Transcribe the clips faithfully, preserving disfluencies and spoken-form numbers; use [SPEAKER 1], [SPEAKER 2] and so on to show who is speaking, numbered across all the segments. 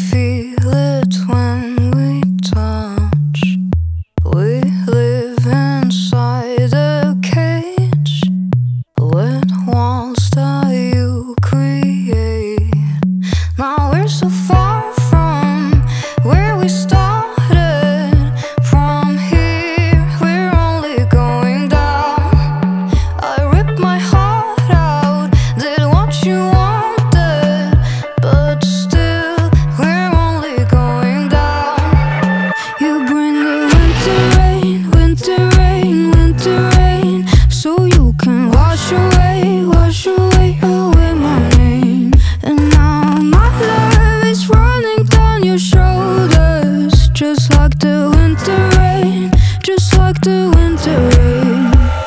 [SPEAKER 1] feel it when we touch. We live inside a cage with walls that you create. Now we're so far from where we started. From here, we're only going down. I ripped my heart out, did what you wanted, but still, we're only going down. You bring the winter rain, winter rain, winter rain, so you can wash away, wash away, away my name. And now my love is running down your shoulders, just like the winter rain, just like the winter rain.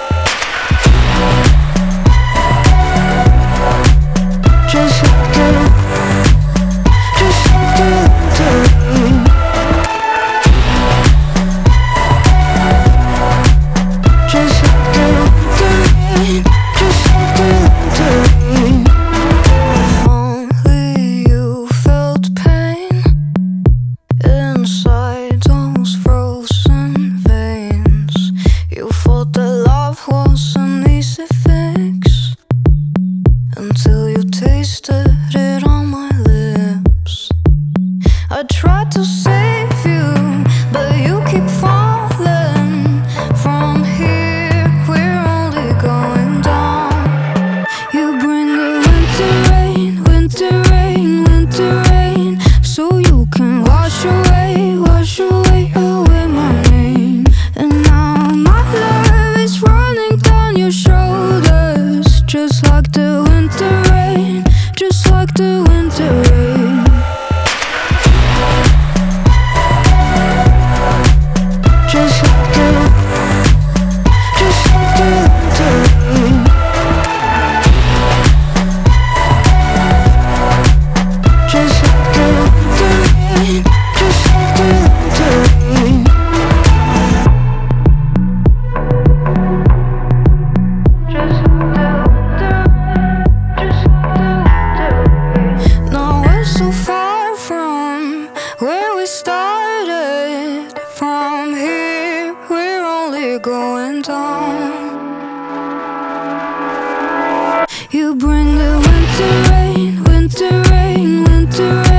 [SPEAKER 1] Just like the, just like the winter rain. Just like the winter rain, just like the winter rain. If only you felt pain inside those frozen veins. You thought that love was an easy fix until you tasted it on my lips. I tried to save you, but you keep falling. From here, we're only going down. You bring the winter rain, winter rain, winter rain, so you can wash away, wash away, away my name. And now my love is running down your shoulders, just like the winter rain, just like the winter rain. Just like the, just like the winter rain. Just like the winter rain, just like the winter rain. Just like the winter rain, just like the winter rain. Now we're so far from where we started. From here, we're only going down. You bring the winter rain, winter rain, winter rain.